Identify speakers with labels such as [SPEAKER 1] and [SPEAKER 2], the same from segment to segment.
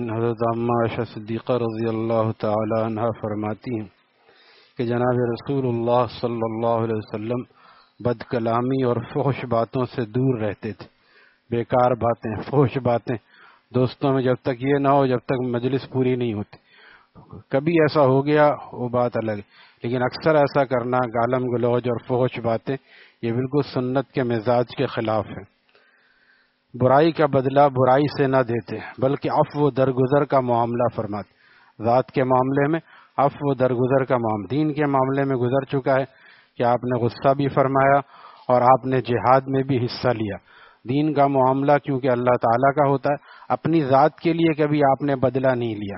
[SPEAKER 1] حضرت عامہ عائشہ صدیقہ رضی اللہ تعالی عنہ فرماتی ہیں کہ جناب رسول اللہ صلی اللہ علیہ وسلم بد کلامی اور فحش باتوں سے دور رہتے تھے. بیکار باتیں، فحش باتیں دوستوں میں جب تک یہ نہ ہو جب تک مجلس پوری نہیں ہوتی. کبھی ایسا ہو گیا وہ بات الگ ہے، لیکن اکثر ایسا کرنا، گالم گلوچ اور فحش باتیں، یہ بالکل سنت کے مزاج کے خلاف ہے. برائی کا بدلہ برائی سے نہ دیتے بلکہ عفو و درگزر کا معاملہ فرماتے. ذات کے معاملے میں عفو و درگزر کا معاملہ. دین کے معاملے میں گزر چکا ہے کہ آپ نے غصہ بھی فرمایا اور آپ نے جہاد میں بھی حصہ لیا. دین کا معاملہ کیونکہ اللہ تعالیٰ کا ہوتا ہے، اپنی ذات کے لیے کبھی آپ نے بدلہ نہیں لیا.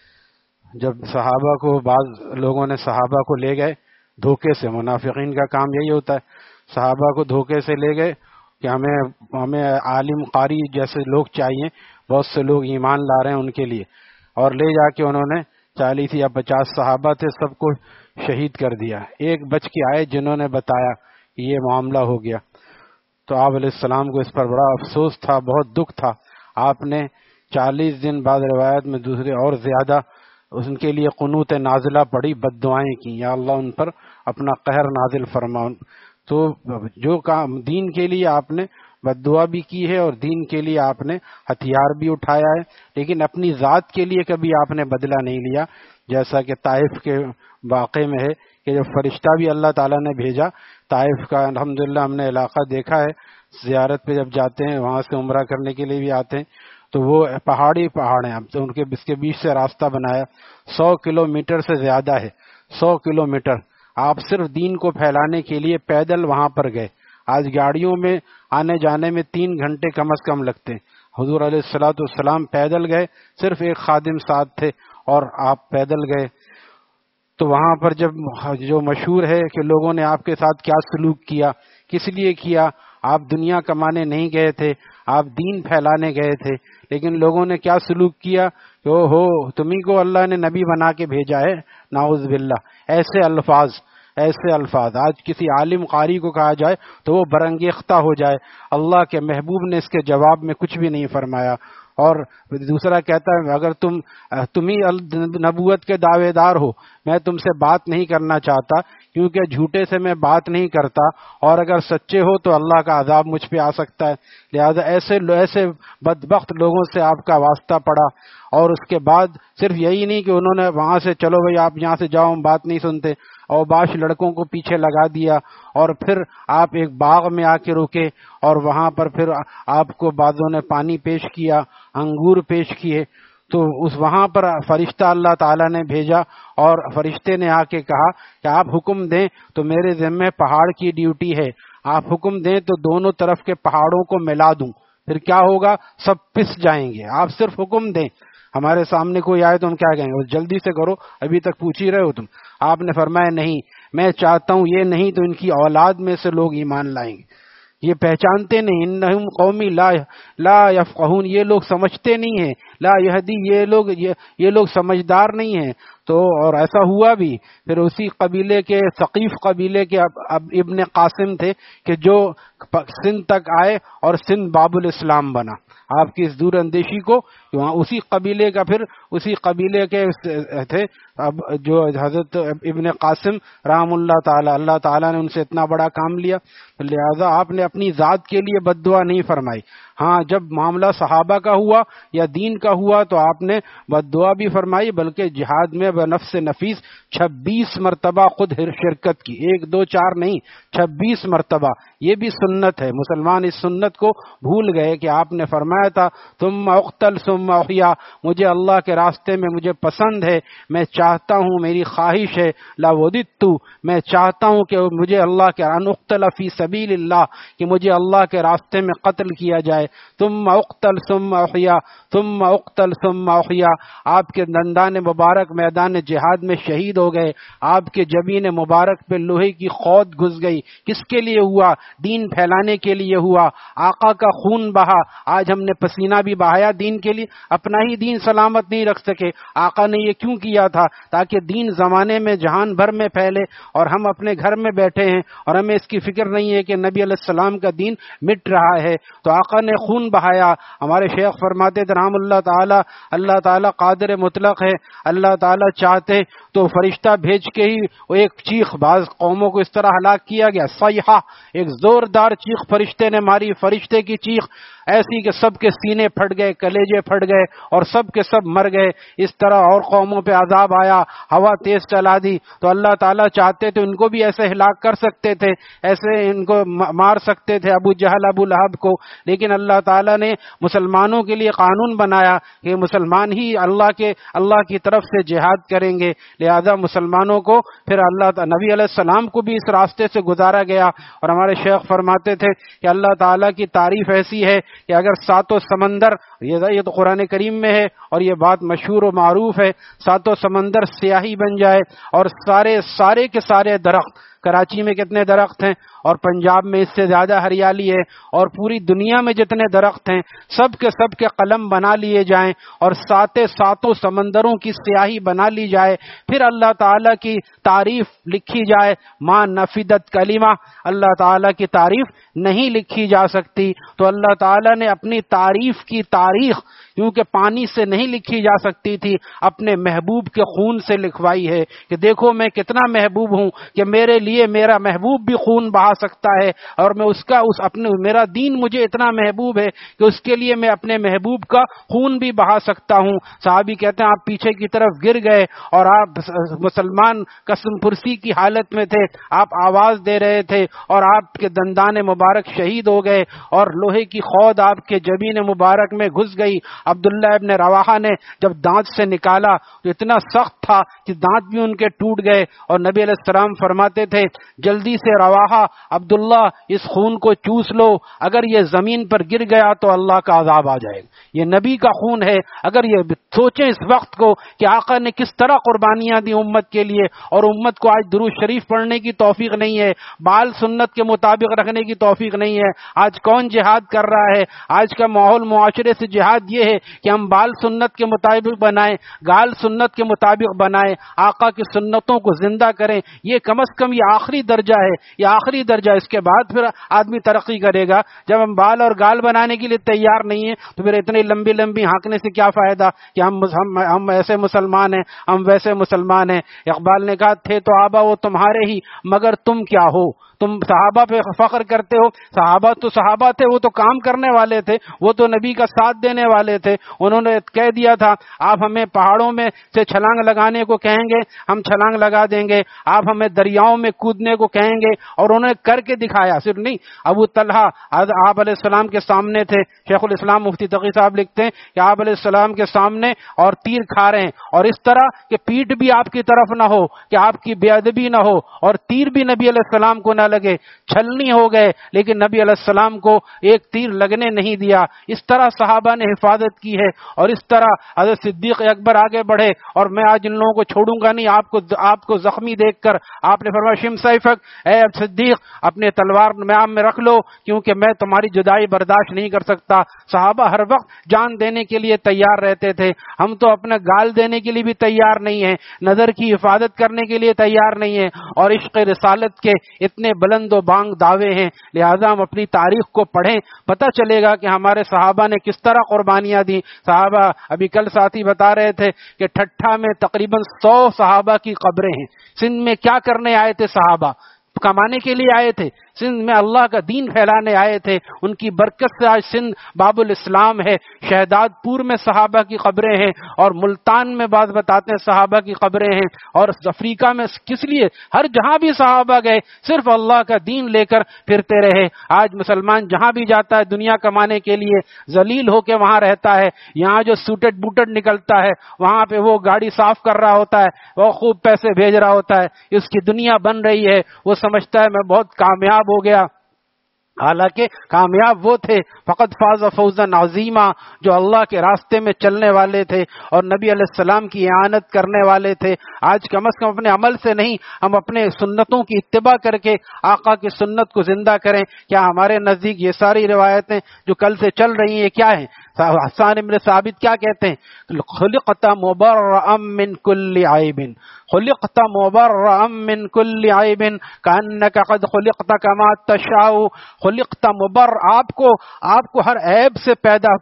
[SPEAKER 1] جب صحابہ کو بعض لوگوں نے صحابہ کو لے گئے دھوکے سے، منافقین کا کام یہی ہوتا ہے، صحابہ کو دھوکے سے لے گئے کہ ہمیں عالم قاری جیسے لوگ چاہیے، بہت سے لوگ ایمان لا رہے ہیں ان کے لیے، اور لے جا کے انہوں نے 40 یا 50 صحابہ تھے سب کو شہید کر دیا. ایک بچ کے آئے جنہوں نے بتایا کہ یہ معاملہ ہو گیا. تو آپ علیہ السلام کو اس پر بڑا افسوس تھا، بہت دکھ تھا. آپ نے 40 دن بعد روایت میں دوسرے اور زیادہ ان کے لیے قنوت نازلہ پڑی، بد دعائیں کی، یا اللہ ان پر اپنا قہر نازل فرما. تو جو کام دین کے لیے آپ نے بد دعا بھی کی ہے اور دین کے لیے آپ نے ہتھیار بھی اٹھایا ہے، لیکن اپنی ذات کے لیے کبھی آپ نے بدلہ نہیں لیا. جیسا کہ طائف کے واقعے میں ہے کہ جب فرشتہ بھی اللہ تعالیٰ نے بھیجا طائف کا، الحمدللہ ہم نے علاقہ دیکھا ہے، زیارت پہ جب جاتے ہیں وہاں سے عمرہ کرنے کے لیے بھی آتے ہیں، تو وہ پہاڑ ہیں، تو اس کے بیچ سے راستہ بنایا. 100 کلومیٹر سے زیادہ ہے، 100 کلومیٹر آپ صرف دین کو پھیلانے کے لیے پیدل وہاں پر گئے. آج گاڑیوں میں آنے جانے میں 3 گھنٹے کم از کم لگتے ہیں، حضور علیہ الصلوۃ والسلام پیدل گئے، صرف ایک خادم ساتھ تھے اور آپ پیدل گئے. تو وہاں پر جب جو مشہور ہے کہ لوگوں نے آپ کے ساتھ کیا سلوک کیا، کس لیے کیا، آپ دنیا کمانے نہیں گئے تھے، آپ دین پھیلانے گئے تھے، لیکن لوگوں نے کیا سلوک کیا کہ او ہو تمہیں کو اللہ نے نبی بنا کے بھیجا ہے، نعوذ باللہ. ایسے الفاظ آج کسی عالم قاری کو کہا جائے تو وہ برانگیختہ ہو جائے. اللہ کے محبوب نے اس کے جواب میں کچھ بھی نہیں فرمایا. اور دوسرا کہتا ہے اگر تم ہی نبوت کے دعوے دار ہو، میں تم سے بات نہیں کرنا چاہتا کیونکہ جھوٹے سے میں بات نہیں کرتا، اور اگر سچے ہو تو اللہ کا عذاب مجھ پہ آ سکتا ہے. لہذا ایسے بدبخت لوگوں سے آپ کا واسطہ پڑا. اور اس کے بعد صرف یہی نہیں کہ انہوں نے وہاں سے چلو بھائی آپ یہاں سے جاؤ ہم بات نہیں سنتے، اور باش لڑکوں کو پیچھے لگا دیا، اور پھر آپ ایک باغ میں آ کے رکے اور وہاں پر پھر آپ کو بعضوں نے پانی پیش کیا، انگور پیش کیے. تو وہاں پر فرشتہ اللہ تعالیٰ نے بھیجا اور فرشتے نے آ کے کہا کہ آپ حکم دیں تو میرے ذمہ پہاڑ کی ڈیوٹی ہے، آپ حکم دیں تو دونوں طرف کے پہاڑوں کو ملا دوں، پھر کیا ہوگا، سب پس جائیں گے. آپ صرف حکم دیں. ہمارے سامنے کوئی آئے تو ہم کیا کہیں گے، جلدی سے کرو، ابھی تک پوچھ ہی رہے ہو تم. آپ نے فرمایا نہیں، میں چاہتا ہوں یہ نہیں تو ان کی اولاد میں سے لوگ ایمان لائیں گے. یہ پہچانتے نہیں، انہم قومی لا یفقہون، یہ لوگ سمجھتے نہیں ہیں، لا یہدی، یہ لوگ سمجھدار نہیں ہیں. تو اور ایسا ہوا بھی. پھر اسی قبیلے کے ثقیف قبیلے کے ابن قاسم تھے کہ جو سندھ تک آئے اور سندھ باب الاسلام بنا. آپ کی اس دور اندیشی کو وہاں اسی قبیلے کا، پھر اسی قبیلے کے تھے اب جو حضرت ابن قاسم رحم اللہ تعالیٰ نے ان سے اتنا بڑا کام لیا. لہذا آپ نے اپنی ذات کے لیے بد دعا نہیں فرمائی. ہاں جب معاملہ صحابہ کا ہوا یا دین کا ہوا تو آپ نے بد دعا بھی فرمائی، بلکہ جہاد میں بنفس نفیس 26 مرتبہ خود شرکت کی، 1 2 4 نہیں، 26 مرتبہ. یہ بھی سنت ہے. مسلمان اس سنت کو بھول گئے کہ آپ نے فرمایا تھا ثم اقتل ثم احیا، مجھے اللہ کے راستے میں مجھے پسند ہے، میں چاہتا ہوں، میری خواہش ہے، لا وددت، میں چاہتا ہوں کہ مجھے اللہ کے ان اقتل فی سبیل اللہ، کہ مجھے اللہ کے راستے میں قتل کیا جائے. ثم اقتل ثم احیا، ثم اقتل ثم احیا. آپ کے دندان مبارک میدان جہاد میں شہید ہو گئے، آپ کے جبین مبارک پہ لوہے کی خود گھس گئی. کس کے لیے ہوا؟ دین پھیلانے کے لیے ہوا. آقا کا خون بہا، آج ہم نے پسینہ بھی بہایا دین کے لیے. اپنا ہی دین سلامت نہیں رکھ سکے. آقا نے یہ کیوں کیا تھا؟ تاکہ دین زمانے میں جہان بھر میں پھیلے، اور ہم اپنے گھر میں بیٹھے ہیں اور ہمیں اس کی فکر نہیں ہے کہ نبی علیہ السلام کا دین مٹ رہا ہے. تو آقا نے خون بہایا. ہمارے شیخ فرماتے تھے رحم اللہ تعالیٰ قادر مطلق ہے. اللہ تعالیٰ چاہتے تو فرشتہ بھیج کے ہی وہ ایک چیخ، بعض قوموں کو اس طرح ہلاک کیا گیا، صیحہ، ایک زوردار چیخ فرشتے نے ماری. فرشتے کی چیخ ایسی کہ سب کے سینے پھٹ گئے، کلیجے پھٹ گئے اور سب کے سب مر گئے. اس طرح اور قوموں پہ عذاب آیا، ہوا تیز چلا دی. تو اللہ تعالیٰ چاہتے تو ان کو بھی ایسے ہلاک کر سکتے تھے، ایسے ان کو مار سکتے تھے، ابو جہل ابو لہب کو. لیکن اللہ تعالیٰ نے مسلمانوں کے لیے قانون بنایا کہ مسلمان ہی اللہ کی طرف سے جہاد کریں گے. لہذا مسلمانوں کو پھر نبی علیہ السلام کو بھی اس راستے سے گزارا گیا. اور ہمارے شیخ فرماتے تھے کہ اللہ تعالیٰ کی تعریف ایسی ہے کہ اگر ساتوں سمندر، یہ تو قرآن کریم میں ہے اور یہ بات مشہور و معروف ہے، ساتوں سمندر سیاہی بن جائے اور سارے کے سارے درخت، کراچی میں کتنے درخت ہیں اور پنجاب میں اس سے زیادہ ہریالی ہے، اور پوری دنیا میں جتنے درخت ہیں سب کے قلم بنا لیے جائیں اور ساتوں سمندروں کی سیاہی بنا لی جائے، پھر اللہ تعالیٰ کی تعریف لکھی جائے، ما نفدت کلمہ، اللہ تعالیٰ کی تعریف نہیں لکھی جا سکتی. تو اللہ تعالیٰ نے اپنی تعریف کی تاریخ کیونکہ پانی سے نہیں لکھی جا سکتی تھی، اپنے محبوب کے خون سے لکھوائی ہے کہ دیکھو میں کتنا محبوب ہوں کہ میرے لیے میرا محبوب بھی خون بہا سکتا ہے، اور میں میرا دین مجھے اتنا محبوب ہے کہ اس کے لیے میں اپنے محبوب کا خون بھی بہا سکتا ہوں. صحابی کہتے ہیں آپ پیچھے کی طرف گر گئے اور آپ مسلمان قسم پرسی کی حالت میں تھے، آپ آواز دے رہے تھے اور آپ کے دندان مبارک شہید ہو گئے اور لوہے کی خود آپ کے جبین مبارک میں گھس گئی. عبداللہ ابن رواحہ نے جب دانت سے نکالا تو اتنا سخت تھا کہ دانت بھی ان کے ٹوٹ گئے، اور نبی علیہ السلام فرماتے تھے جلدی سے رواحہ عبداللہ اس خون کو چوس لو، اگر یہ زمین پر گر گیا تو اللہ کا عذاب آ جائے گا. یہ نبی کا خون ہے. اگر یہ سوچیں اس وقت کو کہ آقا نے کس طرح قربانیاں دی امت کے لیے، اور امت کو آج درود شریف پڑھنے کی توفیق نہیں ہے، بال سنت کے مطابق رکھنے کی توفیق نہیں ہے. آج کون جہاد کر رہا ہے؟ آج کا ماحول معاشرے سے جہاد یہ ہے کہ ہم بال سنت کے مطابق بنائیں، گال سنت کے مطابق بنائیں، آقا کی سنتوں کو زندہ کریں. یہ کم از کم یہ آخری درجہ ہے، یہ آخری درجہ. اس کے بعد پھر آدمی ترقی کرے گا. جب ہم بال اور گال بنانے کے لیے تیار نہیں ہیں تو پھر اتنی لمبی ہانکنے سے کیا فائدہ کہ ہم ایسے مسلمان ہیں، ہم ویسے مسلمان ہیں. اقبال نے کہا تھے تو آبا وہ تمہارے ہی، مگر تم کیا ہو. تم صحابہ پہ فخر کرتے ہو، صحابہ تھے، وہ تو کام کرنے والے تھے، وہ تو نبی کا ساتھ دینے والے تھے. انہوں نے کہہ دیا تھا آپ ہمیں پہاڑوں میں سے چھلانگ لگانے کو کہیں گے ہم چھلانگ لگا دیں گے، آپ ہمیں دریاؤں میں کودنے کو کہیں گے، اور انہوں نے کر کے دکھایا. صرف نہیں، ابو طلحہ آپ علیہ السلام کے سامنے تھے. شیخ الاسلام مفتی تقی صاحب لکھتے ہیں کہ آپ علیہ السلام کے سامنے اور تیر کھا رہے ہیں، اور اس طرح کہ پیٹھ بھی آپ کی طرف نہ ہو، کہ آپ کی بے ادبی نہ ہو، اور تیر بھی نبی علیہ السلام کو نہ لگے. چھلنی ہو گئے لیکن نبی علیہ السلام کو ایک تیر لگنے نہیں دیا. اس طرح صحابہ نے حفاظت کی ہے، اور اس طرح حضرت صدیق اکبر آگے بڑھے. اور میں آج ان لوگوں کو چھوڑوں گا نہیں، آپ کو زخمی دیکھ کر آپ نے فرمایا شم سیفک، اے صدیق اپنے تلوار میں رکھ لو کیونکہ میں تمہاری جدائی برداشت نہیں کر سکتا. صحابہ ہر وقت جان دینے کے لیے تیار رہتے تھے. ہم تو اپنا گال دینے کے لیے بھی تیار نہیں ہیں، نظر کی حفاظت کرنے کے لیے تیار نہیں ہیں، اور عشق رسالت کے اتنے بلند و بانگ دعوے ہیں. لہذا ہم اپنی تاریخ کو پڑھیں، پتہ چلے گا کہ ہمارے صحابہ نے کس طرح قربانیاں دی. صحابہ ابھی کل ساتھی بتا رہے تھے کہ ٹھٹھا میں تقریباً 100 صحابہ کی قبریں ہیں. سندھ میں کیا کرنے آئے تھے صحابہ؟ کمانے کے لیے آئے تھے. سندھ میں اللہ کا دین پھیلانے آئے تھے. ان کی برکت سے آج سندھ باب الاسلام ہے. شہداد پور میں صحابہ کی قبریں ہیں، اور ملتان میں بعض بتاتے ہیں صحابہ کی قبریں ہیں، اور افریقہ میں کس لیے ہر جہاں بھی صحابہ گئے صرف اللہ کا دین لے کر پھرتے رہے. آج مسلمان جہاں بھی جاتا ہے دنیا کمانے کے لیے ذلیل ہو کے وہاں رہتا ہے. یہاں جو سوٹڈ بوٹڈ نکلتا ہے وہاں پہ وہ گاڑی صاف کر رہا ہوتا ہے، وہ خوب پیسے بھیج رہا ہوتا ہے، اس کی دنیا بن رہی ہے. وہ سمجھتا ہے میں بہت کامیاب ہو گیا. حالانکہ کامیاب وہ تھے فقط فاز فوزا عظیما جو اللہ کے راستے میں چلنے والے تھے اور نبی علیہ السلام کی اعانت کرنے والے تھے. آج کم از کم اپنے عمل سے نہیں، ہم اپنے سنتوں کی اتباع کر کے آقا کی سنت کو زندہ کریں. کیا ہمارے نزدیک یہ ساری روایتیں جو کل سے چل رہی ہیں کیا ہیں؟ حسان ابن ثابت کیا کہتے ہیں؟ خلقت مبرأ من کل عیب، خلقت مبرأ من کل عیب کأنک قد خلقت کما تشاء، خلقت مبرأ، آپ کو ہر عیب سے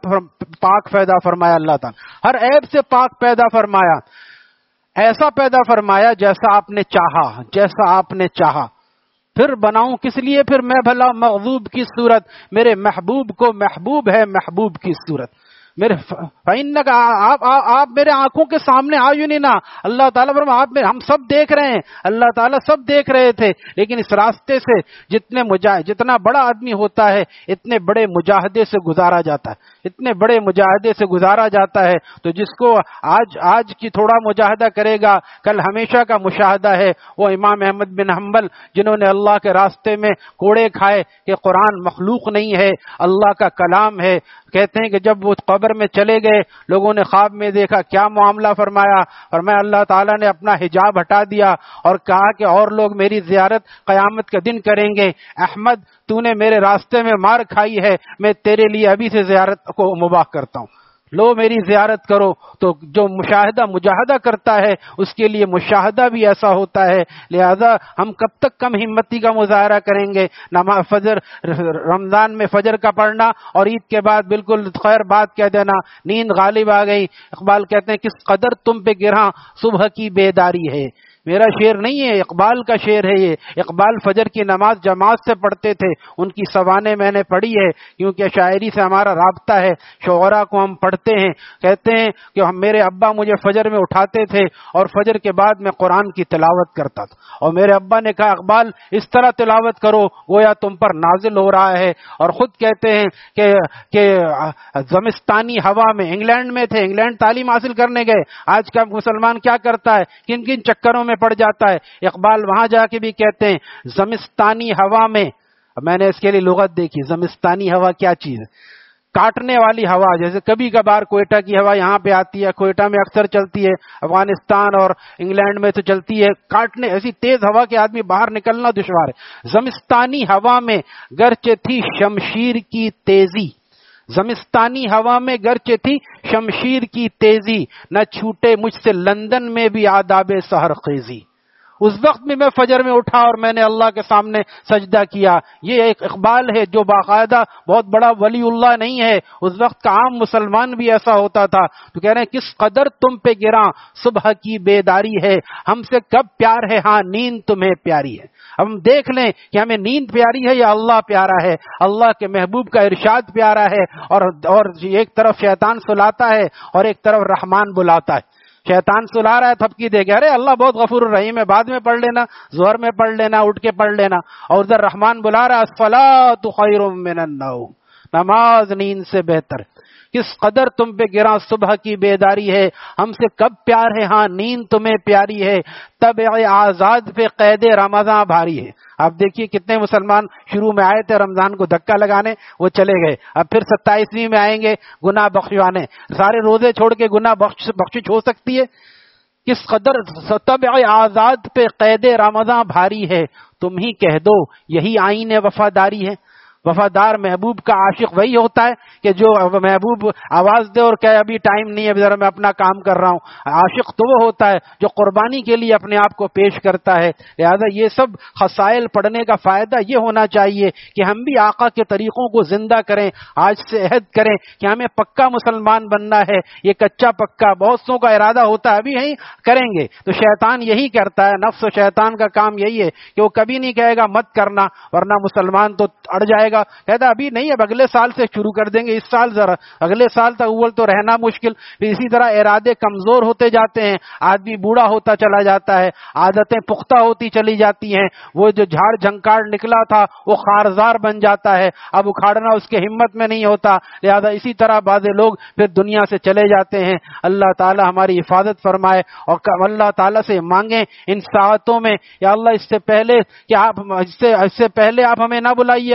[SPEAKER 1] پاک پیدا فرمایا اللہ تعالیٰ، ہر عیب سے پاک پیدا فرمایا، ایسا پیدا فرمایا جیسا آپ نے چاہا، جیسا آپ نے چاہا۔ پھر بناؤں کس لیے پھر میں بھلا مغضوب کی صورت، میرے محبوب کو محبوب ہے محبوب کی صورت۔ میرے فإنک، آپ میرے آنکھوں کے سامنے آیوننا، اللہ تعالیٰ فرمایا ہم سب دیکھ رہے ہیں، اللہ تعالیٰ سب دیکھ رہے تھے، لیکن اس راستے سے جتنا بڑا آدمی ہوتا ہے اتنے بڑے مجاہدے سے گزارا جاتا ہے، اتنے بڑے مجاہدے سے گزارا جاتا ہے۔ تو جس کو آج کی تھوڑا مجاہدہ کرے گا کل ہمیشہ کا مشاہدہ ہے، وہ امام احمد بن حنبل جنہوں نے اللہ کے راستے میں کوڑے کھائے کہ قرآن مخلوق نہیں ہے، اللہ کا کلام ہے۔ کہتے ہیں کہ جب وہ قبر میں چلے گئے، لوگوں نے خواب میں دیکھا، کیا معاملہ فرمایا اللہ تعالیٰ نے اپنا حجاب ہٹا دیا اور کہا کہ اور لوگ میری زیارت قیامت کے دن کریں گے۔ احمد، تو نے میرے راستے میں مار کھائی ہے، میں تیرے لیے ابھی سے زیارت کو مباح کرتا ہوں، لو میری زیارت کرو۔ تو جو مجاہدہ کرتا ہے اس کے لیے مشاہدہ بھی ایسا ہوتا ہے۔ لہذا ہم کب تک کم ہمتی کا مظاہرہ کریں گے؟ نماز فجر، رمضان میں فجر کا پڑھنا اور عید کے بعد بالکل خیر بات کہہ دینا، نیند غالب آ گئی۔ اقبال کہتے ہیں کس قدر تم پہ گراں صبح کی بیداری ہے۔ میرا شعر نہیں ہے، اقبال کا شعر ہے یہ۔ اقبال فجر کی نماز جماعت سے پڑھتے تھے، ان کی سوانح میں نے پڑھی ہے، کیونکہ شاعری سے ہمارا رابطہ ہے، شعراء کو ہم پڑھتے ہیں۔ کہتے ہیں کہ میرے ابا مجھے فجر میں اٹھاتے تھے اور فجر کے بعد میں قرآن کی تلاوت کرتا تھا، اور میرے ابا نے کہا اقبال اس طرح تلاوت کرو گویا تم پر نازل ہو رہا ہے۔ اور خود کہتے ہیں کہ زمستانی ہوا میں، انگلینڈ میں تھے، انگلینڈ تعلیم حاصل کرنے گئے۔ آج کا مسلمان کیا کرتا ہے، کن کن چکروں میں پڑ جاتا ہے۔ اقبال وہاں جا کے بھی کہتے ہیں زمستانی ہوا میں، میں نے اس کے لیے لغت دیکھی، زمستانی ہوا کیا چیز ہے؟ کاٹنے والی ہوا، جیسے کبھی کبھار کوئٹہ کی ہوا یہاں پہ آتی ہے، کوئٹہ میں اکثر چلتی ہے، افغانستان اور انگلینڈ میں تو چلتی ہے، کاٹنے ایسی تیز ہوا کہ آدمی باہر نکلنا دشوار ہے۔ زمستانی ہوا میں گرچہ تھی شمشیر کی تیزی، زمستانی ہوا میں گرچہ تھی شمشیر کی تیزی، نہ چھوٹے مجھ سے لندن میں بھی آداب سحر خیزی۔ اس وقت بھی میں فجر میں اٹھا اور میں نے اللہ کے سامنے سجدہ کیا۔ یہ ایک اقبال ہے جو باقاعدہ بہت بڑا ولی اللہ نہیں ہے، اس وقت کا عام مسلمان بھی ایسا ہوتا تھا۔ تو کہہ رہے ہیں کس قدر تم پہ گراں صبح کی بیداری ہے، ہم سے کب پیار ہے، ہاں نیند تمہیں پیاری ہے۔ اب ہم دیکھ لیں کہ ہمیں نیند پیاری ہے یا اللہ پیارا ہے، اللہ کے محبوب کا ارشاد پیارا ہے، اور ایک طرف شیطان سلاتا ہے اور ایک طرف رحمان بلاتا ہے۔ شیطان سلا رہا ہے تھپکی دے کے، ارے اللہ بہت غفور الرحیم ہے، بعد میں پڑھ لینا، ظہر میں پڑھ لینا، اٹھ کے پڑھ لینا۔ اور ادھر رحمان بلا رہا ہے الصلاۃ خیر من النوم، نماز نیند سے بہتر۔ کس قدر تم پہ گراں صبح کی بیداری ہے، ہم سے کب پیار ہے، ہاں نیند تمہیں پیاری ہے۔ طبع آزاد پہ قید رمضان بھاری ہے۔ آپ دیکھیے کتنے مسلمان شروع میں آئے تھے رمضان کو دھکا لگانے، وہ چلے گئے، اب پھر 27ویں میں آئیں گے گناہ بخشوانے۔ سارے روزے چھوڑ کے گناہ بخشش ہو سکتی ہے؟ کس قدر طبع آزاد پہ قید رمضان بھاری ہے، تم ہی کہہ دو یہی آئین وفاداری ہے۔ وفادار محبوب کا عاشق وہی ہوتا ہے کہ جو محبوب آواز دے اور کہے ابھی ٹائم نہیں ہے، ذرا میں اپنا کام کر رہا ہوں۔ عاشق تو وہ ہوتا ہے جو قربانی کے لیے اپنے آپ کو پیش کرتا ہے۔ لہذا یہ سب خصائل پڑھنے کا فائدہ یہ ہونا چاہیے کہ ہم بھی آقا کے طریقوں کو زندہ کریں، آج سے عہد کریں کہ ہمیں پکا مسلمان بننا ہے۔ یہ کچا پکا بہت سو کا ارادہ ہوتا ہے ابھی نہیں کریں گے، تو شیطان یہی کرتا ہے، نفس و شیطان کا کام یہی ہے کہ وہ کبھی نہیں کہے گا مت کرنا، ورنہ مسلمان تو اڑ جائے گا، کہتا ابھی نہیں، اب اگلے سال سے شروع کر دیں گے، اس سال ذرا، اگلے سال تک اول تو رہنا مشکل۔ پھر اسی طرح ارادے کمزور ہوتے جاتے ہیں، آدمی بوڑھا ہوتا چلا جاتا ہے، عادتیں پختہ ہوتی چلی جاتی ہیں، وہ جو جھاڑ جھنکاڑ نکلا تھا وہ خارزار بن جاتا ہے، اب اکھاڑنا اس کے ہمت میں نہیں ہوتا۔ لہذا اسی طرح بعض لوگ پھر دنیا سے چلے جاتے ہیں۔ اللہ تعالی ہماری حفاظت فرمائے، اور اللہ تعالیٰ سے مانگیں ان ساعتوں میں، یا اللہ اس سے پہلے کہ اس سے پہلے آپ ہمیں نہ بلائیے اپنے پاس،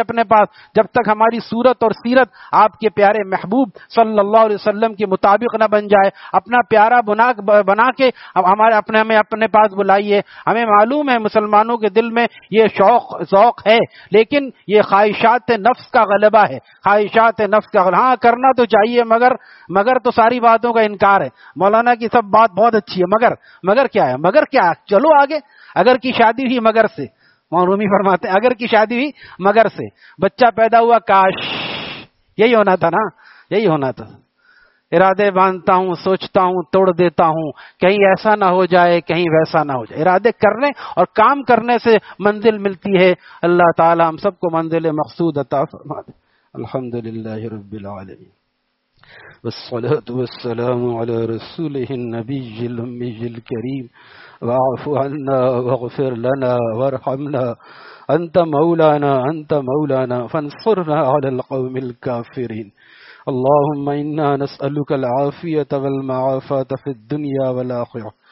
[SPEAKER 1] ساتھ جب تک ہماری صورت اور سیرت آپ کے پیارے محبوب صلی اللہ علیہ وسلم کے مطابق نہ بن جائے. اپنا پیارا بنا کے ہمیں اپنے پاس بلائیے. ہمیں معلوم ہے مسلمانوں کے دل میں یہ ذوق ہے، لیکن یہ خواہشات نفس کا غلبہ ہے. خواہشات نفس کا غلبہ، ہاں کرنا تو چاہیے، مگر تو ساری باتوں کا انکار ہے. مولانا کی سب بات بہت اچھی ہے، مگر کیا ہے؟ مگر کیا ہے؟ چلو آگے. اگر کی شادی ہوئی مگر سے، رومی فرماتے ہیں اگر کی شادی ہوئی مگر سے، بچہ پیدا ہوا کاش. یہی ہونا تھا نا، یہی ہونا تھا. ارادے باندھتا ہوں، سوچتا ہوں، توڑ دیتا ہوں، کہیں ایسا نہ ہو جائے، کہیں ویسا نہ ہو جائے. ارادے کرنے اور کام کرنے سے منزل ملتی ہے. اللہ تعالی ہم سب کو منزل مقصود عطا فرما دے. الحمدللہ رب العالمین، والصلاة والسلام على رسوله النبي الأمي الكريم. واعف عنا واغفر لنا وارحمنا، أنت مولانا فانصرنا على القوم الكافرين. اللهم إنا نسألك العافية والمعافاة في الدنيا والآخرة